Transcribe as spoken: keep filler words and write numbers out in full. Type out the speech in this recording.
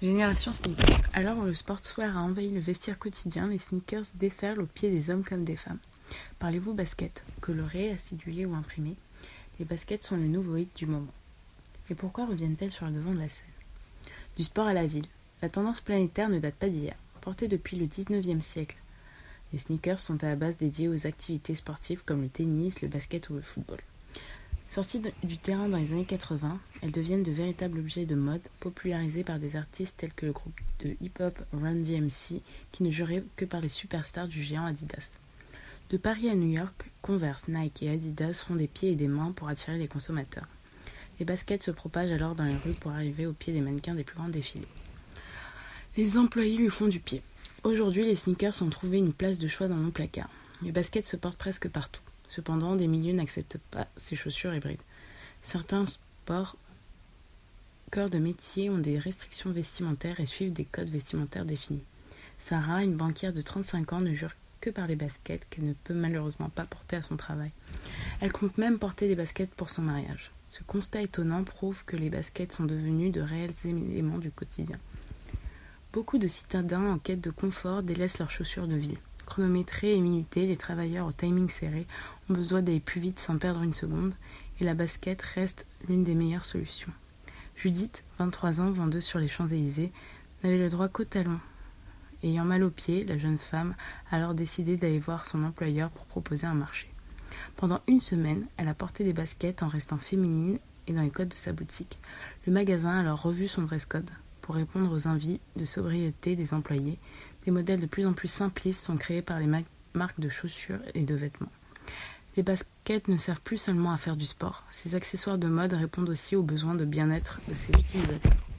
Génération sneakers. Alors où le sportswear a envahi le vestiaire quotidien, les sneakers déferlent aux pieds des hommes comme des femmes. Parlez-vous basket, colorées, acidulées ou imprimées, les baskets sont le nouveau hit du moment. Et pourquoi reviennent-elles sur le devant de la scène ? Du sport à la ville, la tendance planétaire ne date pas d'hier, portée depuis le dix-neuvième siècle. Les sneakers sont à la base dédiés aux activités sportives comme le tennis, le basket ou le football. Sorties du terrain dans les années quatre-vingts, elles deviennent de véritables objets de mode, popularisés par des artistes tels que le groupe de hip-hop Run D M C, qui ne jurait que par les superstars du géant Adidas. De Paris à New York, Converse, Nike et Adidas font des pieds et des mains pour attirer les consommateurs. Les baskets se propagent alors dans les rues pour arriver aux pieds des mannequins des plus grands défilés. Les employés lui font du pied. Aujourd'hui, les sneakers ont trouvé une place de choix dans mon placard. Les baskets se portent presque partout. Cependant, des milieux n'acceptent pas ces chaussures hybrides. Certains sports, corps de métier ont des restrictions vestimentaires et suivent des codes vestimentaires définis. Sarah, une banquière de trente-cinq ans, ne jure que par les baskets qu'elle ne peut malheureusement pas porter à son travail. Elle compte même porter des baskets pour son mariage. Ce constat étonnant prouve que les baskets sont devenues de réels éléments du quotidien. Beaucoup de citadins en quête de confort délaissent leurs chaussures de ville. Chronométrés et minutés, les travailleurs au timing serré ont besoin d'aller plus vite sans perdre une seconde, et la basket reste l'une des meilleures solutions. Judith, vingt-trois ans, vendeuse sur les Champs-Élysées, n'avait le droit qu'aux talons. Ayant mal aux pieds, la jeune femme a alors décidé d'aller voir son employeur pour proposer un marché. Pendant une semaine, elle a porté des baskets en restant féminine et dans les codes de sa boutique. Le magasin a alors revu son dress code pour répondre aux envies de sobriété des employés. Des modèles de plus en plus simplistes sont créés par les ma- marques de chaussures et de vêtements. Les baskets ne servent plus seulement à faire du sport. Ces accessoires de mode répondent aussi aux besoins de bien-être de ses utilisateurs.